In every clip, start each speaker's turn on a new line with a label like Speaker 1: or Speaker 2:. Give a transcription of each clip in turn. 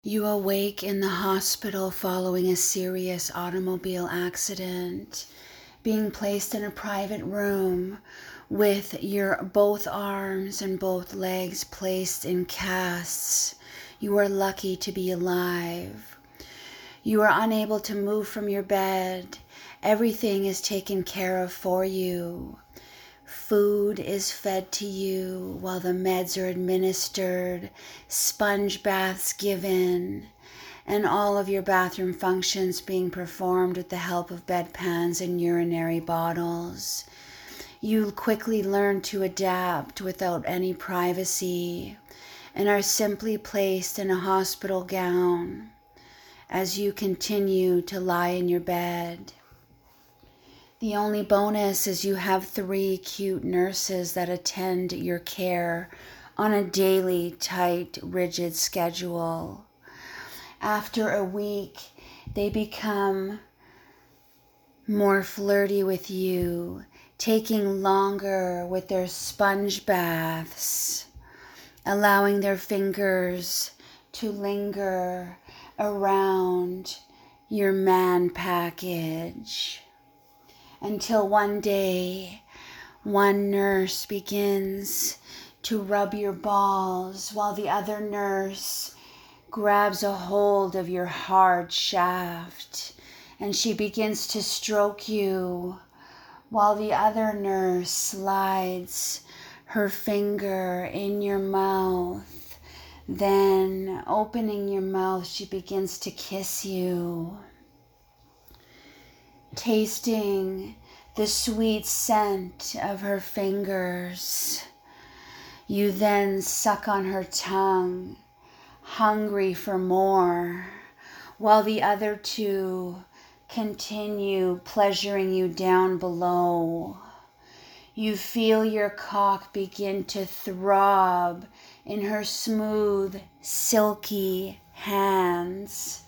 Speaker 1: You awake in the hospital following a serious automobile accident, being placed in a private room with your both arms and both legs placed in casts. You are lucky to be alive. You are unable to move from your bed. Everything is taken care of for you. Food is fed to you while the meds are administered, sponge baths given, and all of your bathroom functions being performed with the help of bedpans and urinary bottles. You quickly learn to adapt without any privacy and are simply placed in a hospital gown as you continue to lie in your bed. The only bonus is you have 3 cute nurses that attend your care on a daily, tight, rigid schedule. After a week, they become more flirty with you, taking longer with their sponge baths, allowing their fingers to linger around your man package. Until one day, one nurse begins to rub your balls while the other nurse grabs a hold of your hard shaft and she begins to stroke you while the other nurse slides her finger in your mouth. Then, opening your mouth, she begins to kiss you. Tasting the sweet scent of her fingers, you then suck on her tongue, hungry for more, while the other 2 continue pleasuring you down below. You feel your cock begin to throb in her smooth, silky hands.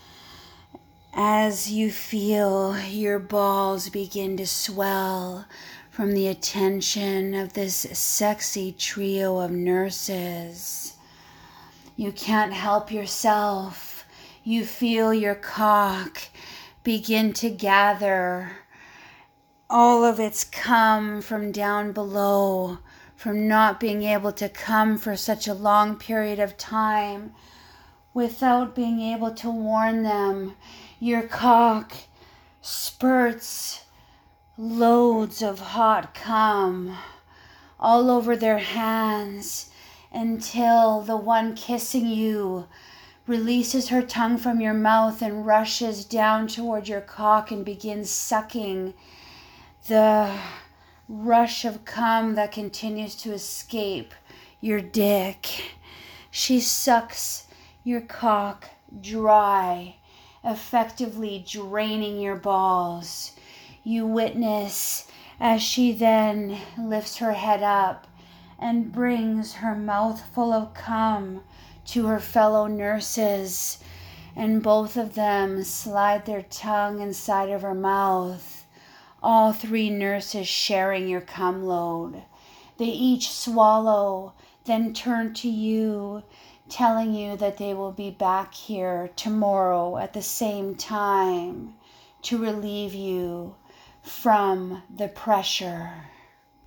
Speaker 1: As you feel your balls begin to swell from the attention of this sexy trio of nurses, you can't help yourself. You feel your cock begin to gather all of its cum from down below, from not being able to come for such a long period of time without being able to warn them. Your cock spurts loads of hot cum all over their hands until the one kissing you releases her tongue from your mouth and rushes down toward your cock and begins sucking the rush of cum that continues to escape your dick. She sucks your cock dry, effectively draining your balls. You witness as she then lifts her head up and brings her mouth full of cum to her fellow nurses, and both of them slide their tongue inside of her mouth, all 3 nurses sharing your cum load. They each swallow, then turn to you, telling you that they will be back here tomorrow at the same time to relieve you from the pressure.